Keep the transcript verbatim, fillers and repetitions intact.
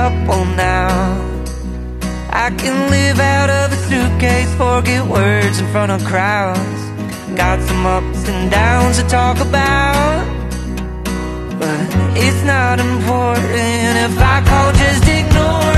couple now. I can live out of a suitcase, forget words in front of crowds. Got some ups and downs to talk about, but it's not important if I call, just ignore